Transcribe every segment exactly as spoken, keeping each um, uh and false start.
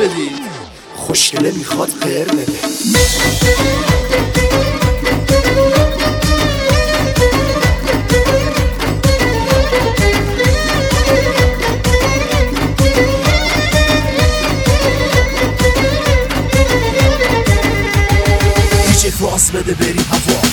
بدید. خوشگله میخواد قر بده. دیجی فاس بده بریم هوا.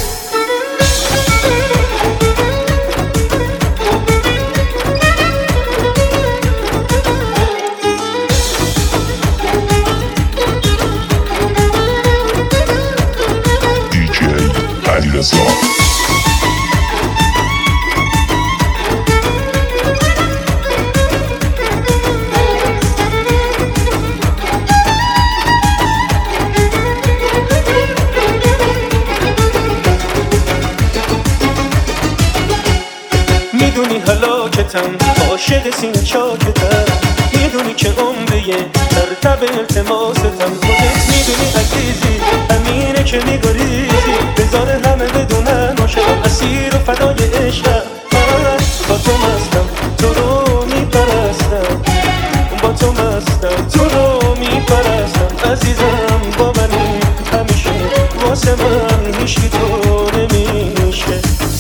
میدونی هلاکتم عاشق سینه چاکتم، میدونی که عمره در تب التماستم. خودت میدونی عزیزی همینه که میگریزی، بذار همه بدونن عاشقم اسیر و فدای عشقم. من با تو مستم تو رو میپرستم، با تو مستم تو رو میپرستم. عزیزم با منی همیشه، واسه من هیچکی تو نمیشه.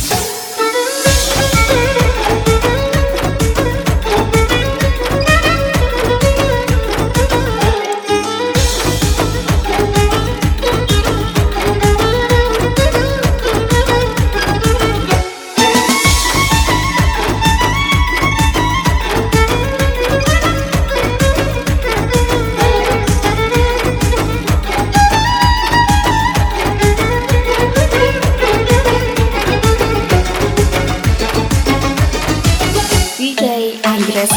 دیجی علیرضا.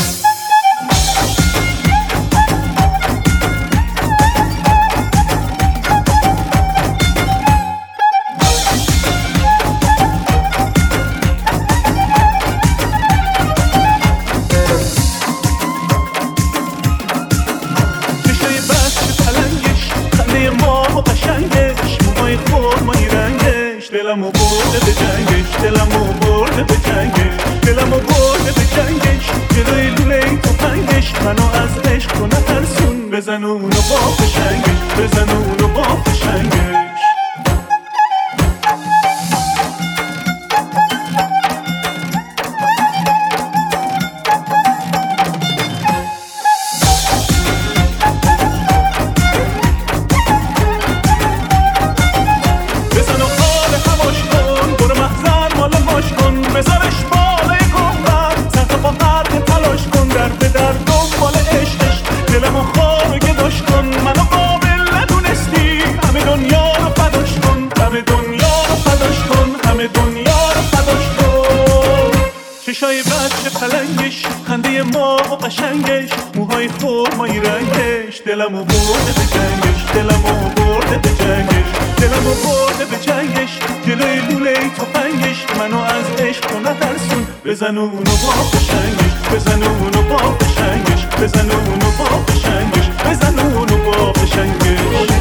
چشای بچه پلنگش، خنده ما و قشنگش، موهای خرمایی رنگش، دلمو برده به جنگش، دلمو برده به جنگش، دلمو برده به جنگش. جلوی لوله تفنگش منو از عشق تو نترسون، بزن اونو با فشنگش، بزن اونو با فشنگش. بذارش بالای گنبد، سر تا پا خرد تلاش کن، در به در دنبال عشقش، دلمو خواه گداش کن. منو قابل ندونستی، همه دنیا رو فداش کن، همه دنیا رو فداش کن، همه دنیا رو فداش کن. چشای بچه پلنگش، خنده ما و قشنگش، موهای خرمایی رنگش، دلمو برده به جنگش، دلمو برده به جنگش، دلمو برده به جنگش. جلوی لوله تفنگش منو از عشق تو نترسون، بزن اونو با فشنگش، بزن اونو با فشنگش، بزن اونو با فشنگش، بزن اونو با فشنگش.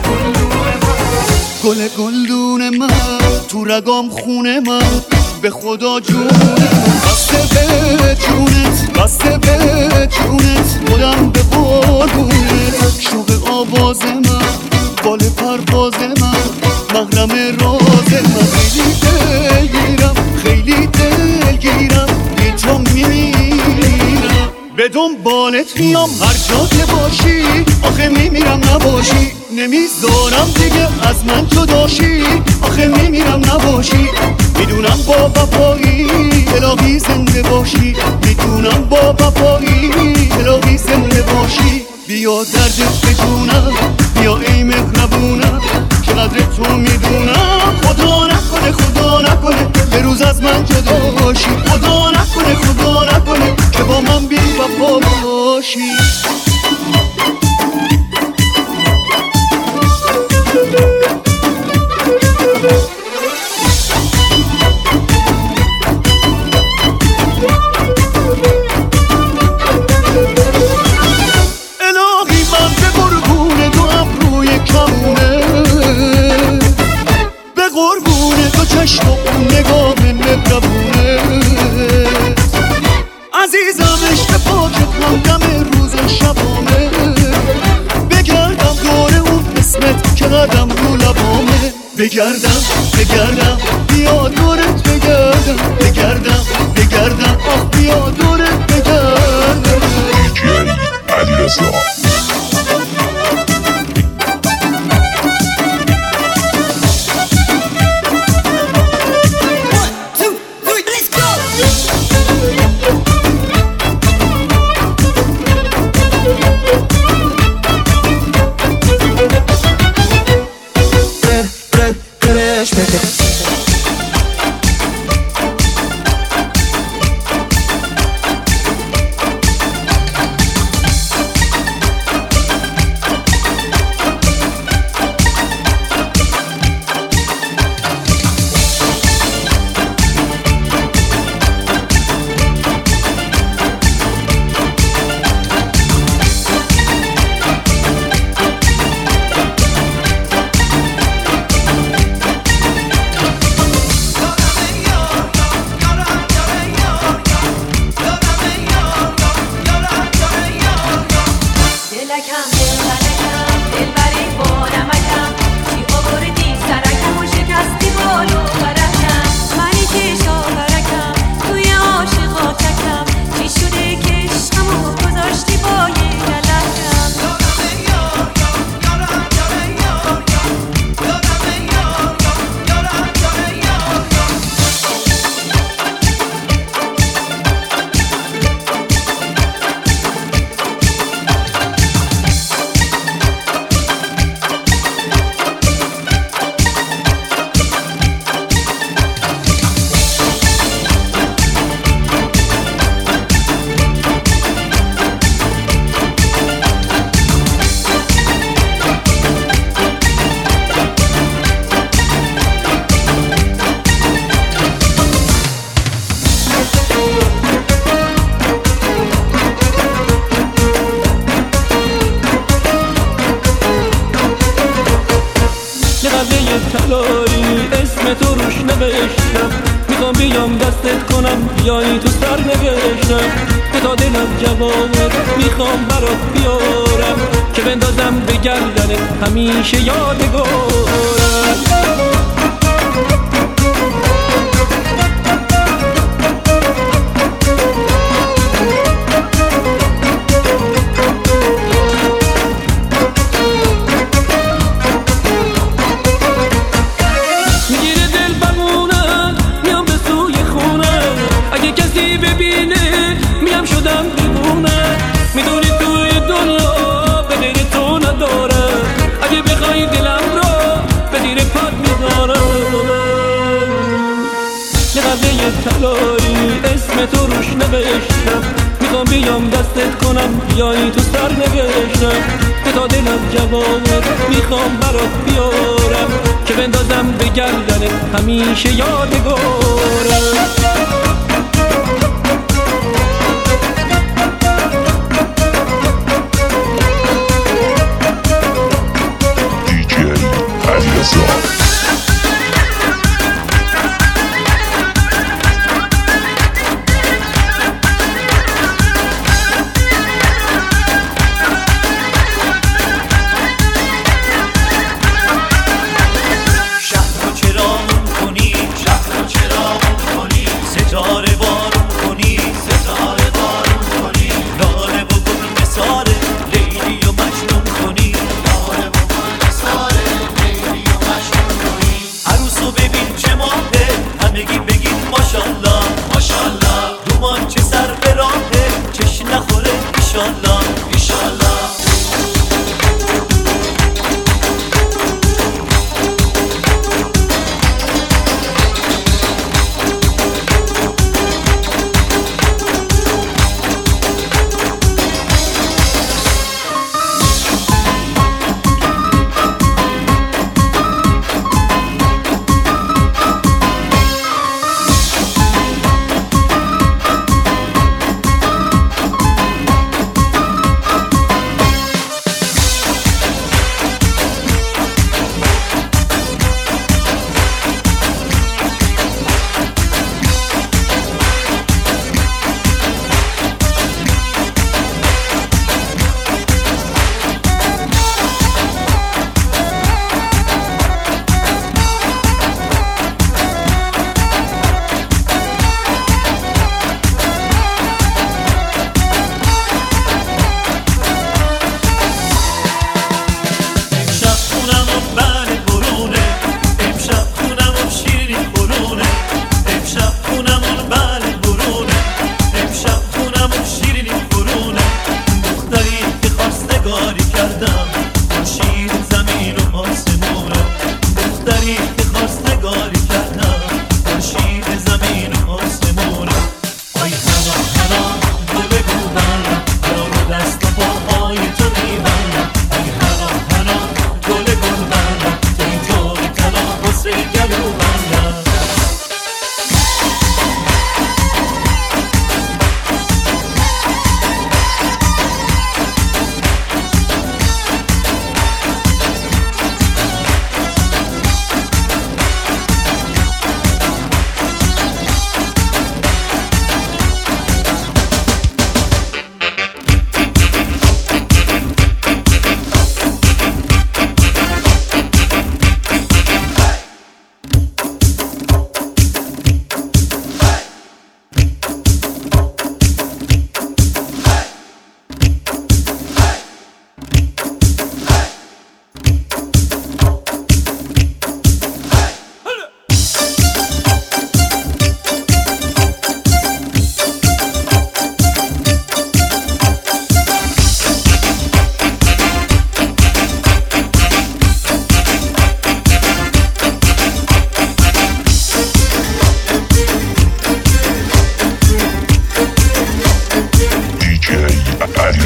گل گلدون من تو رگام خونه من، به خدا جونت بسته به جونت، بسته به جونت، خودم به قربونت. شوق آواز من، بال پرواز من، محرم راز من. خیلی دلگیرم، خیلی دلگیرم، بی تو میمیرم. به دنبالت میام هر جا که باشی، آخه میمیرم نباشی. نمیذارم دیگه از من جداشی، آخه میمیرم نباشی. میدونم با وفایی الهی زنده باشی، میدونم با وفایی الهی زنده باشی. بیا دردت بجونم، بیا ای مهربونم، چقدر تو میدونم. خدا نکنه خدا نکنه یه روز از من جدا باشی، خدا نکنه خدا نکنه که با من بی وفا باشی. چشم و اون نگاه مهربونه عزیزم، عشق پاکت همدم روز بگردم بگردم بیا دورت بگردم بگردم بگردم آخ بیا دورت بگردم. دیجی علیرضا. طلایی اسم تو روش نوشتم، میخوام بیام دستت کنم بیایی تو سر نوشتم، که تا دلم جوابت میخوام برات بیارم، که بندازم به گردنت همیشه یادگارم. میدونی توی دنیا به غیر تو ندارم، اگه بخوای دلم رو به زیر پات میذارم. یه قلعه طلایی اسم تو روش نوشتم، میخوام بیام دستت کنم بیایی تو سر نوشتم، که تا دلم جوابت میخوام برات بیارم، که بندازم به گردنت همیشه یادگارم. شهر رو چرا کنی، شهر رو چرا کنی، ستاره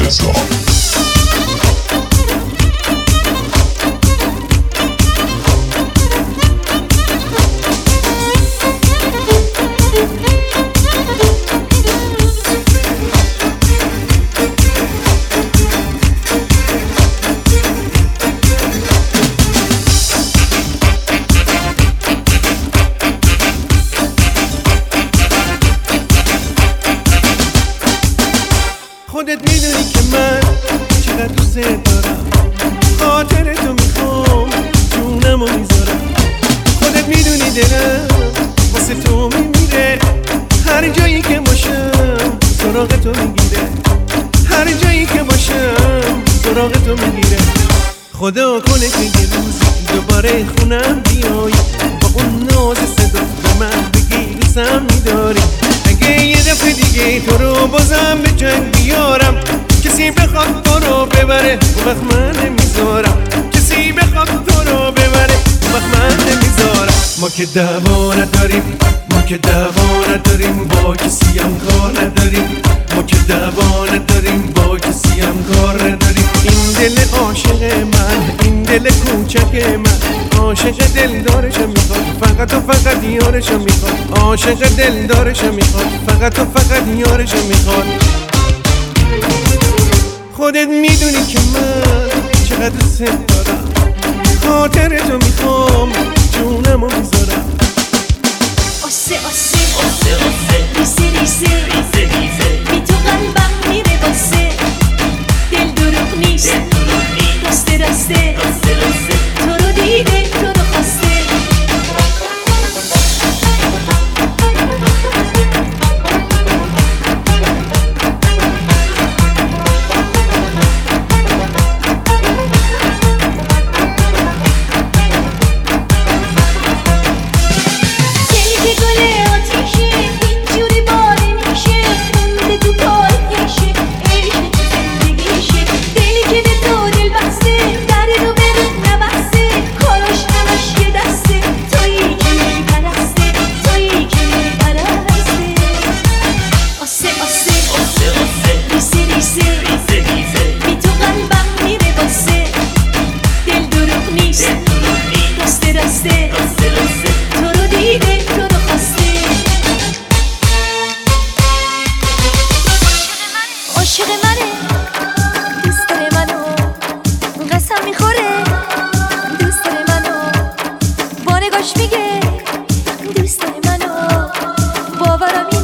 علیرضا. خودت میدونی که من چقدر دوست دارم، خاطر تو میخوام جونمو میذارم. خودت میدونی دلم واسه تو میمیره، هر جایی که باشم سراغ تو میگیره، هر جایی که باشم سراغ تو میگیره. خدا کنه که یه روز دوباره خونم بیای، با اون ناز صدا به من بگی دوستم میداری. اگه یه دفعه دیگه تو رو بازم به جنگ بیارم، کسی بخواد تو رو ببره اون وقت من نمیذارم، کسی بخواد تو رو ببره اون وقت من نمیذارم. ما که دعوا نداریم، ما که دعوا نداریم، با کسی هم کار نداریم، ما که دعوا نداریم، با کسی هم کار نداریم. این دل عاشق من، این دل کوچک من، عاشق دلدارشم میخواد، فقط و فقط یارشم میخواد، عاشق دلدارشم میخواد، فقط و فقط یارشم میخواد. خودت میدونی که من چقدر دوست دارم، خاطر تو میخوام جونمو میذارم. آسه آسه آسه آسه ریسه ریسه ریسه ریسه بی تو قلبم میره باسه، دل دروغ نیست راسته راسته تو رو دیده تو رو خواسته. عاشق منه، دوست داره منو، قسم میخوره دوست داره منو، با نگاش میگه دوست داره منو، باورم